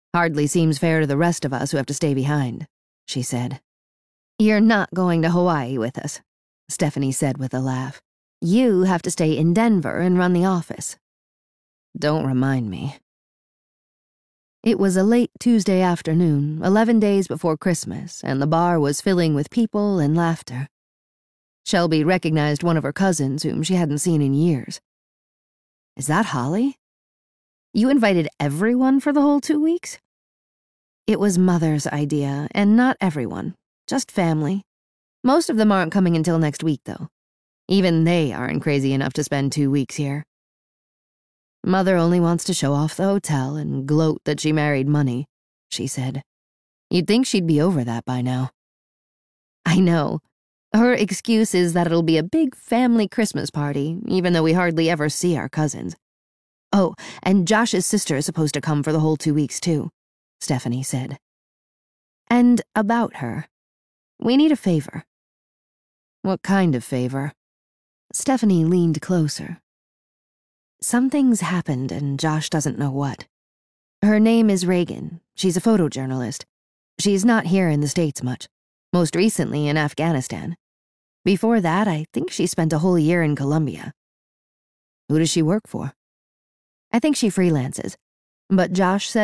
Hardly seems fair to the rest of us who have to stay behind, she said. You're not going to Hawaii with us, Stephanie said with a laugh. You have to stay in Denver and run the office. Don't remind me. It was a late Tuesday afternoon, 11 days before Christmas, and the bar was filling with people and laughter. Shelby recognized one of her cousins whom she hadn't seen in years. Is that Holly? You invited everyone for the whole 2 weeks? It was Mother's idea, and not everyone, just family. Most of them aren't coming until next week, though. Even they aren't crazy enough to spend 2 weeks here. Mother only wants to show off the hotel and gloat that she married money, she said. You'd think she'd be over that by now. I know. Her excuse is that it'll be a big family Christmas party, even though we hardly ever see our cousins. Oh, and Josh's sister is supposed to come for the whole 2 weeks, too, Stephanie said. And about her. We need a favor. What kind of favor? Stephanie leaned closer. Something's happened and Josh doesn't know what. Her name is Reagan. She's a photojournalist. She's not here in the States much. Most recently in Afghanistan. Before that, I think she spent a whole year in Colombia. Who does she work for? I think she freelances, but Josh said